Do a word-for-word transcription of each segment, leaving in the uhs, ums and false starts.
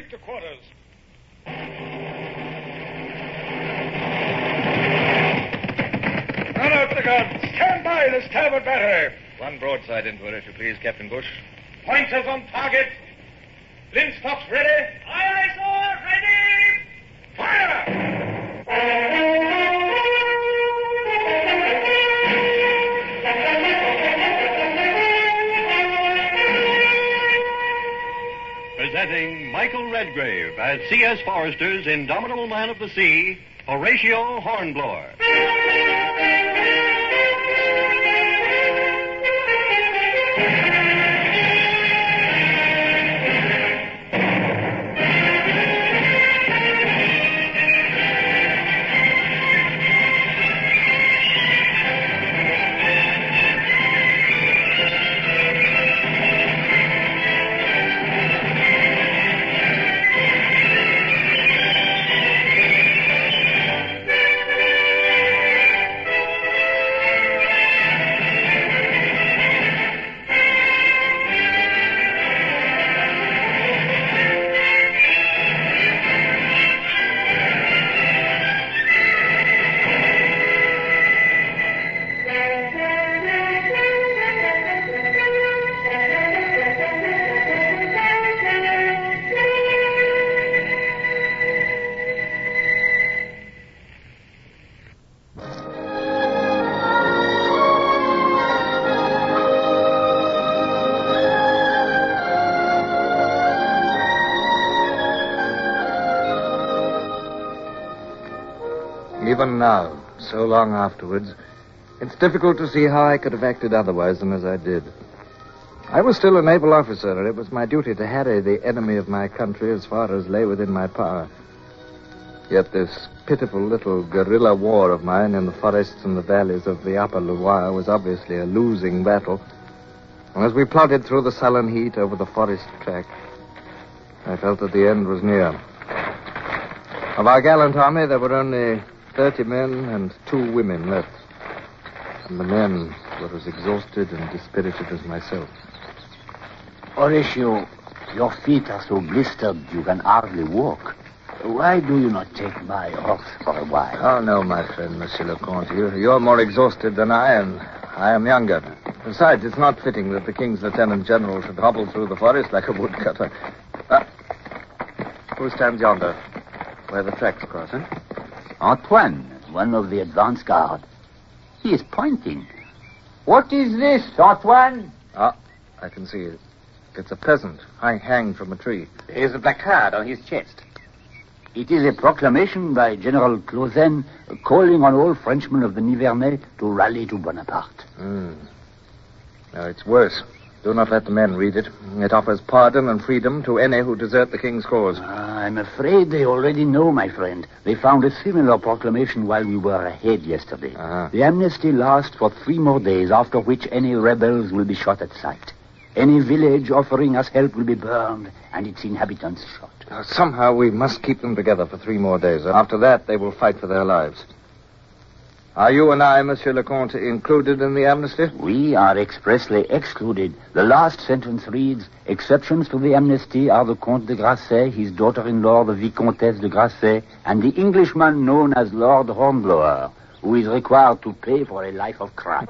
Retreat to quarters. Run out the guns. Stand by the starboard battery. One broadside into it, if you please, Captain Bush. Pointers on target. Linstocks ready. Aye, aye, sir. Ready. Fire! Presenting Michael Redgrave as C S. Forrester's Indomitable Man of the Sea, Horatio Hornblower. Even now, so long afterwards, it's difficult to see how I could have acted otherwise than as I did. I was still a naval officer, and it was my duty to harry the enemy of my country as far as lay within my power. Yet this pitiful little guerrilla war of mine in the forests and the valleys of the upper Loire was obviously a losing battle. And as we plodded through the sullen heat over the forest track, I felt that the end was near. Of our gallant army, there were only thirty men and two women left. And the men were as exhausted and dispirited as myself. Horatio, your feet are so blistered you can hardly walk. Why do you not take my horse for a while? Oh, no, my friend, Monsieur le Comte. You're, you're more exhausted than I am. I am younger. Besides, it's not fitting that the King's Lieutenant General should hobble through the forest like a woodcutter. Uh, who stands yonder, where the tracks cross, eh? Antoine, one of the advance guard. He is pointing. What is this, Antoine? Ah, I can see it. It's a peasant hang, hanged from a tree. There is a placard on his chest. It is a proclamation by General Clausen calling on all Frenchmen of the Nivernais to rally to Bonaparte. Mm. No, it's worse. Do not let the men read it. It offers pardon and freedom to any who desert the king's cause. Uh, I'm afraid they already know, my friend. They found a similar proclamation while we were ahead yesterday. Uh-huh. The amnesty lasts for three more days, after which any rebels will be shot at sight. Any village offering us help will be burned, and its inhabitants shot. Now, somehow we must keep them together for three more days. After that, they will fight for their lives. Are you and I, Monsieur le Comte, included in the amnesty? We are expressly excluded. The last sentence reads, exceptions to the amnesty are the Comte de Grasset, his daughter-in-law, the Vicomtesse de Grasset, and the Englishman known as Lord Hornblower, who is required to pay for a life of crime.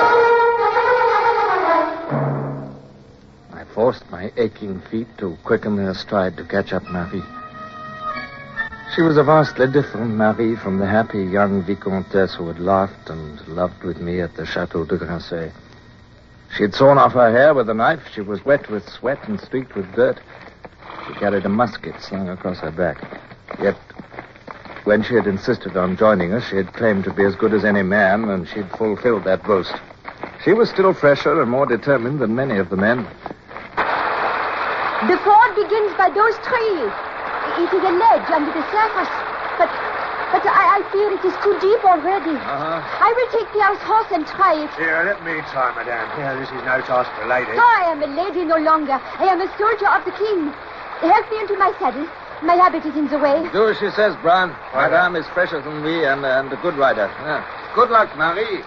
I forced my aching feet to quicken their stride to catch up Marie. She was a vastly different Marie from the happy young Vicomtesse who had laughed and loved with me at the Chateau de Grasset. She had sawn off her hair with a knife. She was wet with sweat and streaked with dirt. She carried a musket slung across her back. Yet, when she had insisted on joining us, she had claimed to be as good as any man, and she'd fulfilled that boast. She was still fresher and more determined than many of the men. The ford begins by those trees. It is a ledge under the surface, but but I, I fear it is too deep already. Uh-huh. I will take Pierre's horse and try it. Here, let me try, madame. Here, this is no task for a lady. Oh, I am a lady no longer. I am a soldier of the king. Help me into my saddle. My habit is in the way. Do as she says, Bran. Madame is fresher than we and, and a good rider. Yeah. Good luck, Marie.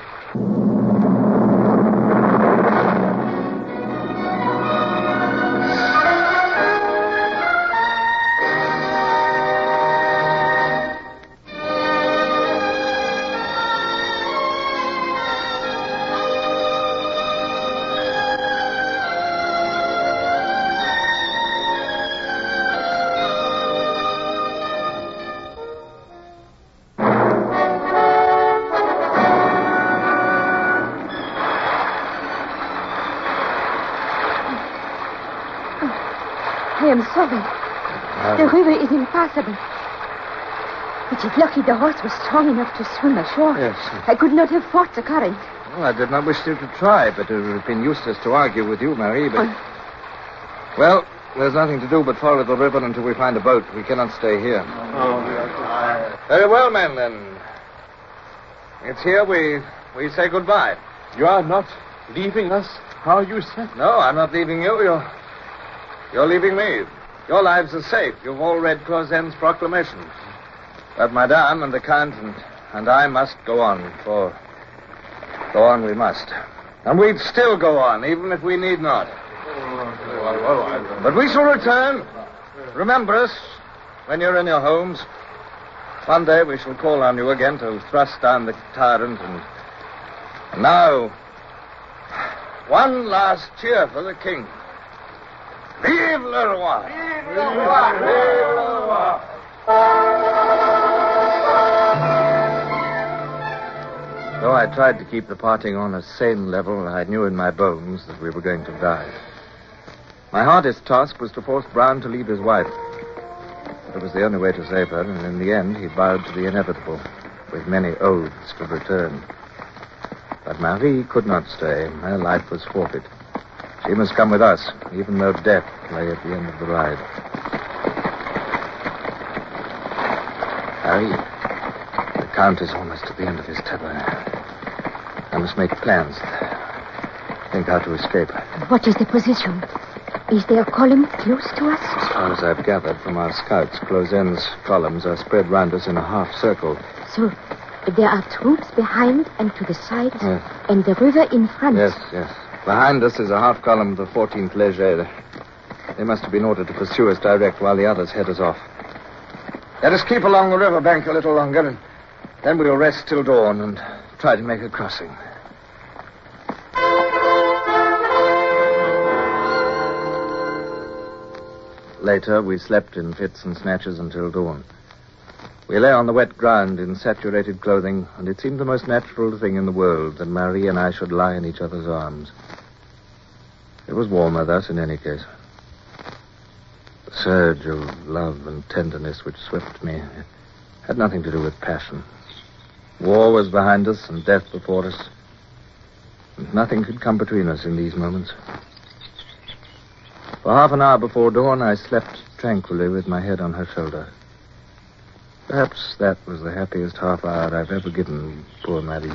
I am sorry. The river is impassable. It is lucky the horse was strong enough to swim ashore. Yes. I could not have fought the current. Well, I did not wish you to try, but it would have been useless to argue with you, Marie, but... Oh. Well, there's nothing to do but follow the river until we find a boat. We cannot stay here. Oh. Very well, men, then. It's here we we say goodbye. You are not leaving us? How you said? No, I'm not leaving you. You're, you're leaving me. Your lives are safe. You've all read Clausen's proclamation. But Madame and the Count and, and I must go on, for go on we must. And we'd still go on, even if we need not. But we shall return. Remember us when you're in your homes. One day we shall call on you again to thrust down the tyrant. And, and now, one last cheer for the king. Vive le roi! Vive le roi! Vive le roi! Though I tried to keep the parting on a sane level, I knew in my bones that we were going to die. My hardest task was to force Brown to leave his wife. But it was the only way to save her, and in the end he bowed to the inevitable, with many oaths to return. But Marie could not stay. Her life was forfeit. She must come with us, even though death lay at the end of the ride. Marie, the Count is almost at the end of his tether. I must make plans. Think how to escape. What is the position? Is there a column close to us? As far as I've gathered from our scouts, Clausen's columns are spread round us in a half circle. So there are troops behind and to the sides, Yes. and the river in front. Yes, yes. Behind us is a half column of the fourteenth Leger. They must have been ordered to pursue us direct while the others head us off. Let us keep along the river bank a little longer, and then we'll rest till dawn and try to make a crossing. Later, we slept in fits and snatches until dawn. We lay on the wet ground in saturated clothing, and it seemed the most natural thing in the world that Marie and I should lie in each other's arms. It was warmer thus in any case. The surge of love and tenderness which swept me had nothing to do with passion. War was behind us and death before us, and nothing could come between us in these moments. For half an hour before dawn, I slept tranquilly with my head on her shoulder. Perhaps that was the happiest half hour I've ever given poor Marie.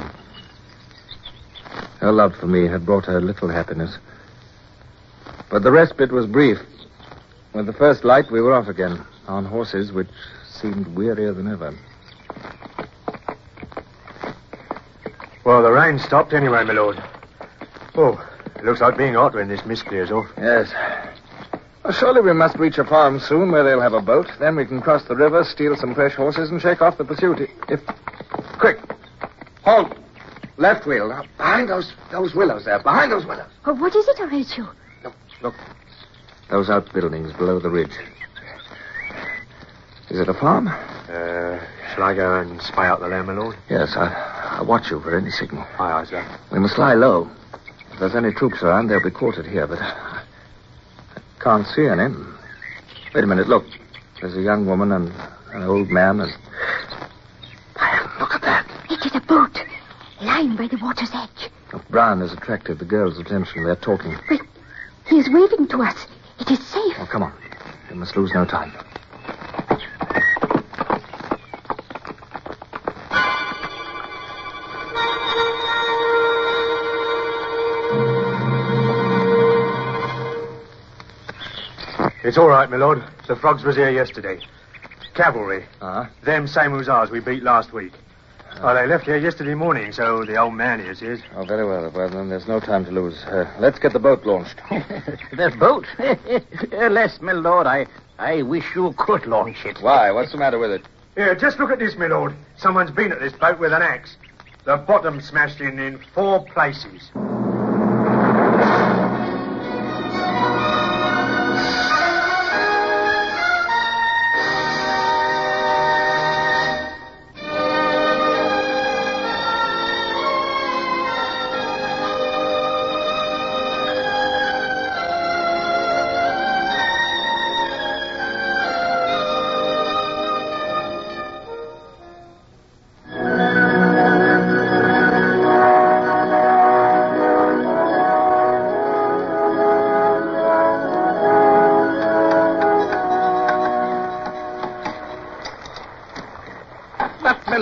Her love for me had brought her little happiness. But the respite was brief. With the first light, we were off again, on horses which seemed wearier than ever. Well, the rain stopped anyway, my lord. Oh, it looks like being hot when this mist clears off. Yes. Well, surely we must reach a farm soon where they'll have a boat. Then we can cross the river, steal some fresh horses, and shake off the pursuit. If... Quick. Halt. Left wheel. Now, behind those those willows there. Behind those willows. Oh, what is it, Horatio? Look, look. Those outbuildings below the ridge. Is it a farm? Uh, shall I go and spy out the land, my lord? Yes, I, I'll watch you for any signal. Aye, aye, sir. We must lie low. If there's any troops around, they'll be quartered here, but I can't see any. Wait a minute, look. There's a young woman and an old man and... Look at that. It is a boat, lying by the water's edge. If Brown has attracted the girls' attention, they're talking. Wait, he is waving to us. It is safe. Oh, come on. We must lose no time. It's all right, my lord. The frogs was here yesterday. Cavalry. Uh-huh. Them same hussars we beat last week. Oh, they left here yesterday morning, so the old man here says. Oh, very well. Well, then there's no time to lose. Uh, let's get the boat launched. The boat? Alas, my lord, I, I wish you could launch it. Why? What's the matter with it? Here, just look at this, my lord. Someone's been at this boat with an axe. The bottom smashed in in four places.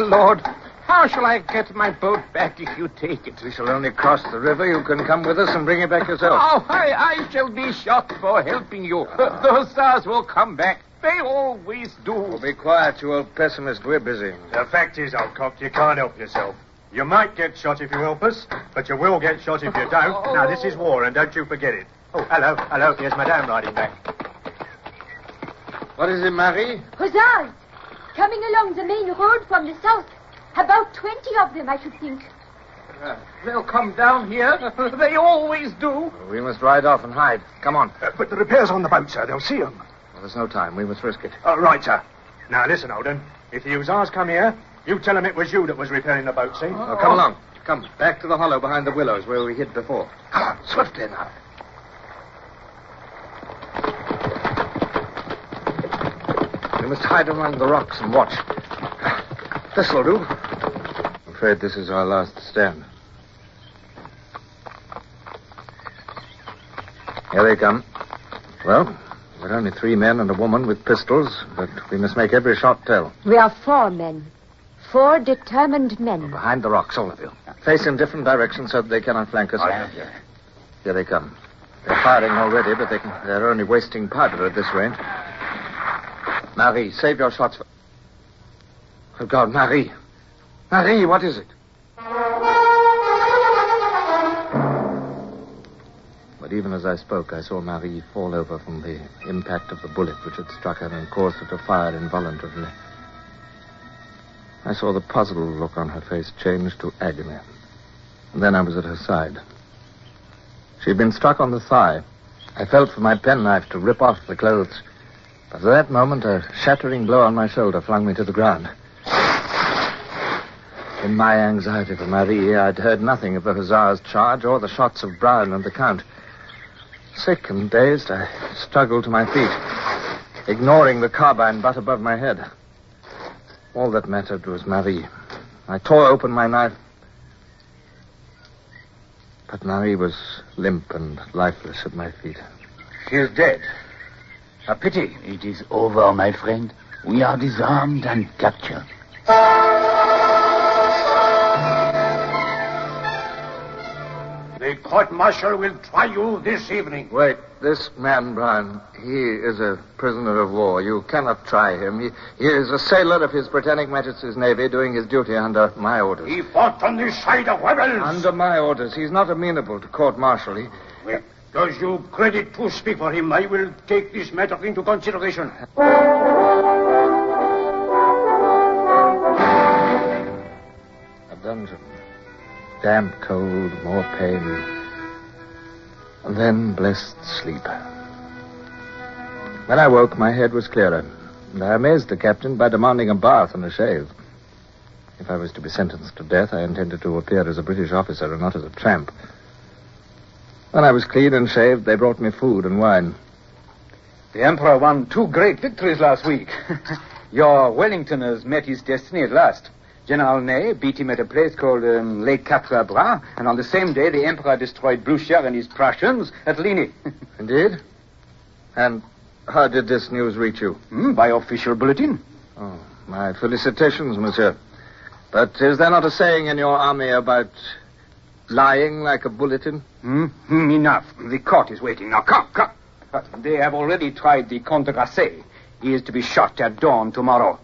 Lord, how shall I get my boat back if you take it? We shall only cross the river. You can come with us and bring it back yourself. Oh, I, I shall be shot for helping you. Uh, the hussars will come back. They always do. Oh, be quiet, you old pessimist. We're busy. The fact is, old cock, you can't help yourself. You might get shot if you help us, but you will get shot if you don't. Oh. Now, this is war, and don't you forget it. Oh, hello, hello. Here's Madame riding back. What is it, Marie? Hussars! Coming along the main road from the south. About twenty of them, I should think. Uh, they'll come down here. They always do. We must ride off and hide. Come on. Uh, but the repairs on the boat, sir. They'll see them. Well, there's no time. We must risk it. Uh, right, sir. Now, listen, Holden. If the hussars come here, you tell them it was you that was repairing the boat, see? Oh, come along. Come, back to the hollow behind the willows where we hid before. Come on, swiftly now. We must hide among the rocks and watch. This'll do. I'm afraid this is our last stand. Here they come. Well, we're only three men and a woman with pistols, but we must make every shot tell. We are four men. Four determined men. Behind the rocks, all of you. Face in different directions so that they cannot flank us. Here they come. They're firing already, but they can, they're only wasting powder at this range. Marie, save your shots for... Oh, God, Marie. Marie, what is it? But even as I spoke, I saw Marie fall over from the impact of the bullet which had struck her and caused her to fire involuntarily. I saw the puzzled look on her face change to agony. And then I was at her side. She had been struck on the thigh. I felt for my penknife to rip off the clothes. But at that moment, a shattering blow on my shoulder flung me to the ground. In my anxiety for Marie, I'd heard nothing of the hussars' charge or the shots of Brown and the Count. Sick and dazed, I struggled to my feet, ignoring the carbine butt above my head. All that mattered was Marie. I tore open my knife. But Marie was limp and lifeless at my feet. She is dead. A pity. It is over, my friend. We are disarmed and captured. The court-martial will try you this evening. Wait, this man, Brown, he is a prisoner of war. You cannot try him. He, he is a sailor of His Britannic Majesty's Navy doing his duty under my orders. He fought on the side of rebels. Under my orders. He's not amenable to court-martial. He... Well, does you credit to speak for him? I will take this matter into consideration. A dungeon. Damp, cold, more pain. And then blessed sleep. When I woke, my head was clearer. And I amazed the captain by demanding a bath and a shave. If I was to be sentenced to death, I intended to appear as a British officer and not as a tramp. When I was clean and shaved, they brought me food and wine. The Emperor won two great victories last week. Your Wellingtoners met his destiny at last. General Ney beat him at a place called um, Les Quatre Bras, and on the same day, the Emperor destroyed Blucher and his Prussians at Ligny. Indeed? And how did this news reach you? Hmm, by official bulletin. Oh, my felicitations, monsieur. But is there not a saying in your army about lying like a bulletin? Hmm? Hmm, enough. The court is waiting. Now, come, come. They have already tried the Comte de Grasset. He is to be shot at dawn tomorrow.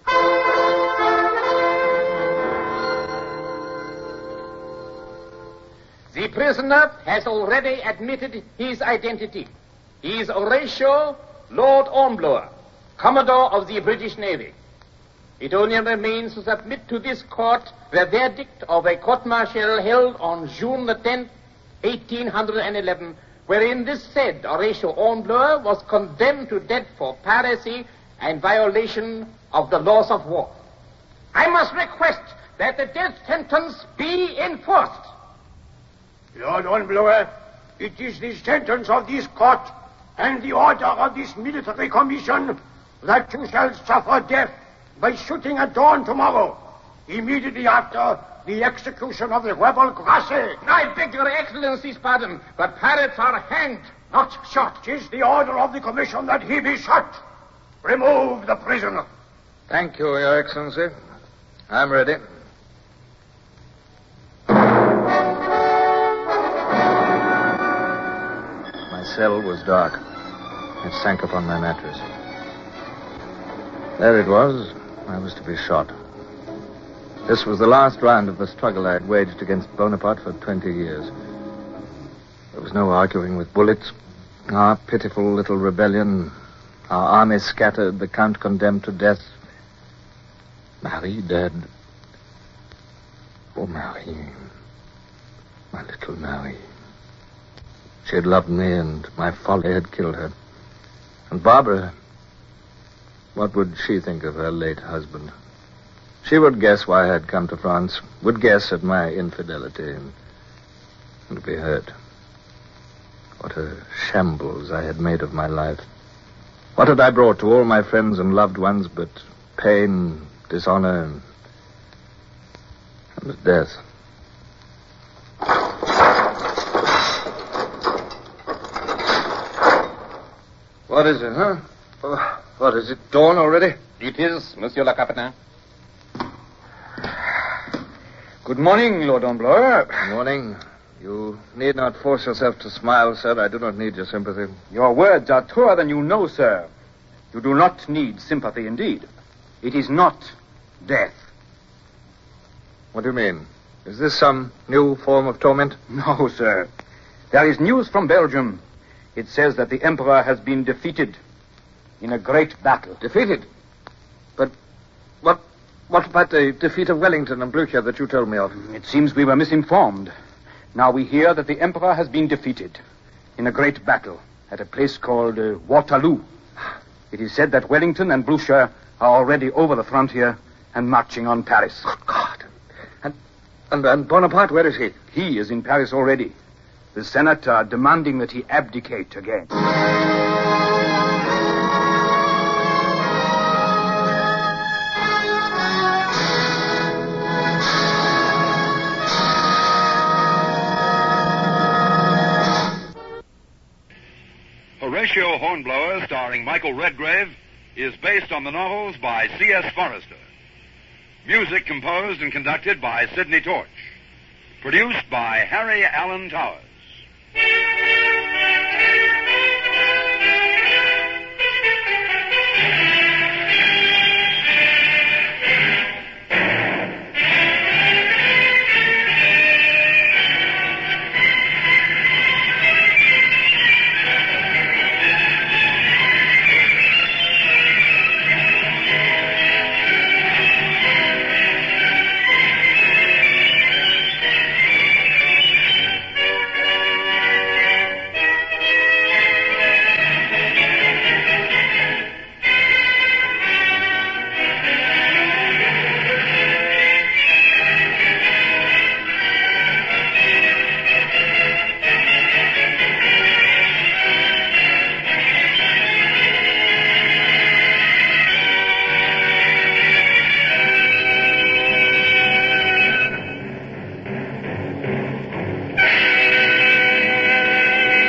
The prisoner has already admitted his identity. He is Horatio Lord Hornblower, Commodore of the British Navy. It only remains to submit to this court the verdict of a court-martial held on June the tenth, eighteen eleven, wherein this said Horatio Hornblower was condemned to death for piracy and violation of the laws of war. I must request that the death sentence be enforced. Lord Hornblower, it is the sentence of this court and the order of this military commission that you shall suffer death by shooting at dawn tomorrow, immediately after the execution of the rebel Grasset. I beg your excellency's pardon, but pirates are hanged, not shot. 'Tis the order of the commission that he be shot. Remove the prisoner. Thank you, Your Excellency. I'm ready. My cell was dark. It sank upon my mattress. There it was. I was to be shot. This was the last round of the struggle I had waged against Bonaparte for twenty years. There was no arguing with bullets. Our pitiful little rebellion, our army scattered, the Count condemned to death. Marie dead. Oh, Marie. My little Marie. She had loved me, and my folly had killed her. And Barbara, what would she think of her late husband? She would guess why I had come to France, would guess at my infidelity, and, and be hurt. What a shambles I had made of my life. What had I brought to all my friends and loved ones but pain, dishonor, and, and death? What is it, huh? Oh, what, is it dawn already? It is, Monsieur le Capitaine. Good morning, Lord Amblois. Good morning. You need not force yourself to smile, sir. I do not need your sympathy. Your words are truer than you know, sir. You do not need sympathy, indeed. It is not death. What do you mean? Is this some new form of torment? No, sir. There is news from Belgium. It says that the Emperor has been defeated in a great battle. Defeated? But what what about the defeat of Wellington and Blücher that you told me of? It seems we were misinformed. Now we hear that the Emperor has been defeated in a great battle at a place called uh, Waterloo. It is said that Wellington and Blücher are already over the frontier and marching on Paris. Good God. And, and, and Bonaparte, where is he? He is in Paris already. The Senate are demanding that he abdicate again. Horatio Hornblower, starring Michael Redgrave, is based on the novels by C S Forrester. Music composed and conducted by Sidney Torch. Produced by Harry Allen Towers.